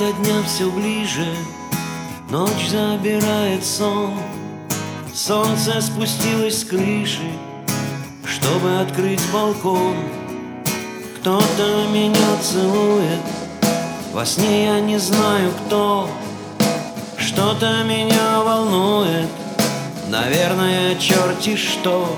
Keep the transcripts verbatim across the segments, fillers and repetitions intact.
Заката дня все ближе, ночь забирает сон. Солнце спустилось с крыши, чтобы открыть балкон. Кто-то меня целует, во сне я не знаю кто. Что-то меня волнует, наверное, черти что.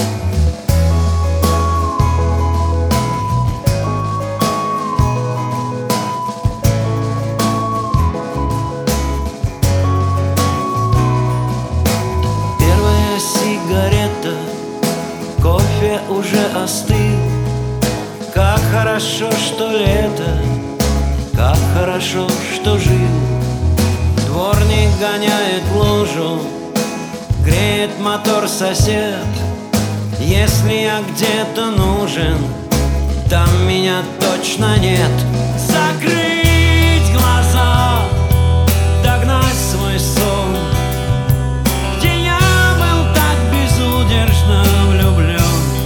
Первая сигарета, кофе уже остыл. Как хорошо, что лето, как хорошо, что жил. Дворник гоняет лужу, греет мотор сосед. Если я где-то нужен, там меня точно нет. Закрыть глаза, догнать свой сон, где я был так безудержно влюблен.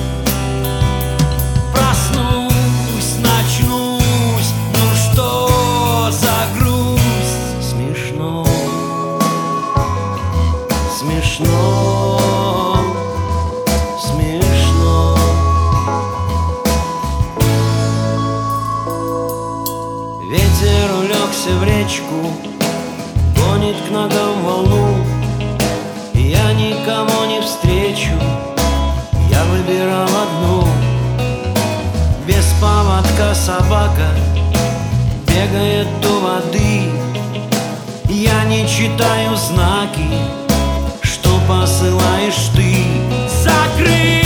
Проснусь, начнусь, ну что за грусть? Смешно, смешно, смешно. Ветер улегся в речку, гонит к ногам волну. Я никому не встречу, я выбирал одну. Без поводка собака бегает у воды. Я не читаю знаки, что посылаешь ты. Закрыть